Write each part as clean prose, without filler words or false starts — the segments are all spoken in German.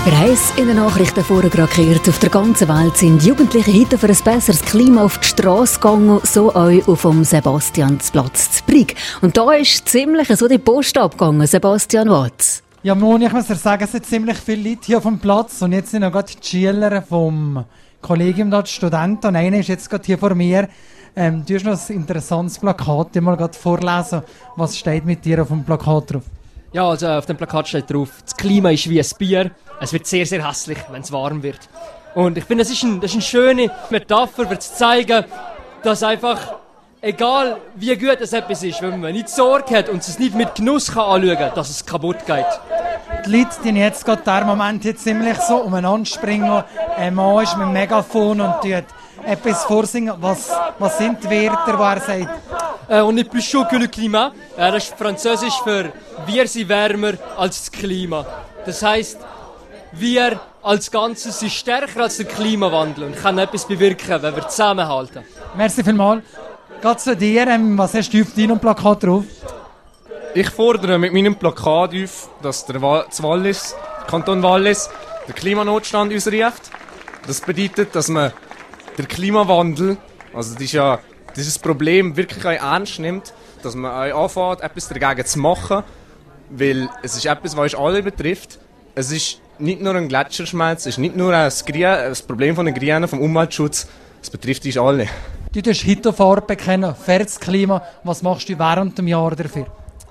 Reis in den Nachrichten vorgekehrt. Auf der ganzen Welt sind Jugendliche heute für ein besseres Klima auf die Straße gegangen, so auch auf dem Sebastiansplatz zu Brig. Und da ist ziemlich so die Post abgegangen, Sebastian Watz. Ja, Moni, ich muss dir sagen, es sind ziemlich viele Leute hier auf dem Platz und jetzt sind noch gerade die Schüler vom Kollegium, die Studenten, und einer ist jetzt gerade hier vor mir. Du hast noch ein interessantes Plakat, ich mal gerade vorlesen. Was steht mit dir auf dem Plakat drauf? Ja, also auf dem Plakat steht drauf, das Klima ist wie ein Bier. Es wird sehr, sehr hässlich, wenn es warm wird. Und ich finde, das ist eine schöne Metapher, um zu zeigen, dass einfach, egal wie gut es etwas ist, wenn man nicht Sorge hat und es nicht mit Genuss anschauen kann, dass es kaputt geht. Die Leute, die jetzt gerade in diesem Moment hier ziemlich so umeinander springen. Ein Mann ist mit dem Megafon und tut etwas vorsingen. Was sind die Wörter, die er sagt? On est plus chaud que le climat. Das ist Französisch für «Wir sind wärmer als das Klima». Das heisst, wir als Ganzes sind stärker als der Klimawandel und können etwas bewirken, wenn wir zusammenhalten. Merci vielmals. Gerade zu dir, was hast du auf deinem Plakat drauf? Ich fordere mit meinem Plakat auf, dass der Kanton Wallis, den Klimanotstand ausruft. Das bedeutet, dass man den Klimawandel, also dieses Problem wirklich auch ernst nimmt, dass man auch anfängt, etwas dagegen zu machen, weil es ist etwas, was uns alle betrifft. Es ist nicht nur ein Gletscherschmelz, es ist nicht nur ein Problem von den Grünen, vom Umweltschutz, es betrifft uns alle. Du tust heute Farbe bekennen, faires Klima. Was machst du während dem Jahr dafür?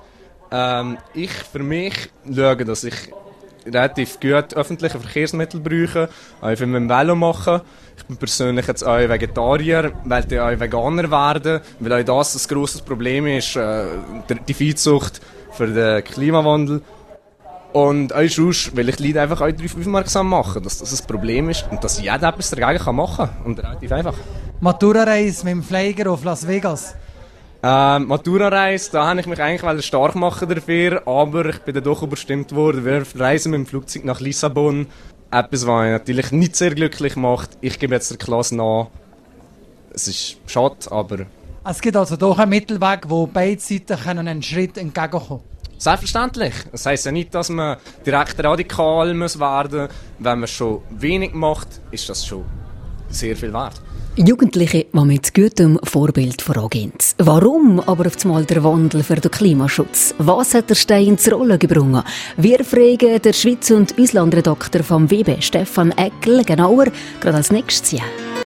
Ich für mich schaue, dass ich relativ gut öffentliche Verkehrsmittel brauche, auch für mein Velo machen. Ich bin persönlich jetzt auch Vegetarier, werde auch Veganer werden, weil auch das ein grosses Problem ist, die Viehzucht für den Klimawandel. Und auch sonst will ich die Leute einfach auch darauf aufmerksam machen, dass das ein Problem ist und dass jeder etwas dagegen machen kann. Und relativ einfach. Matura-Reise mit dem Flieger auf Las Vegas. Matura-Reise, da habe ich mich eigentlich stark machen dafür, aber ich bin dann doch überstimmt worden. Wir reisen mit dem Flugzeug nach Lissabon. Etwas, was mich natürlich nicht sehr glücklich macht. Ich gebe jetzt der Klasse nach. Es ist schade, aber... Es gibt also doch einen Mittelweg, wo beide Seiten einen Schritt entgegenkommen können. Selbstverständlich. Das heisst ja nicht, dass man direkt radikal werden muss. Wenn man schon wenig macht, ist das schon sehr viel wert. Jugendliche, die mit gutem Vorbild vorangehen. Warum aber auf einmal der Wandel für den Klimaschutz? Was hat der Stein ins Rollen gebracht? Wir fragen den Schweiz- und Auslandredakteur vom WB, Stefan Eckel, genauer, gerade als nächstes Jahr.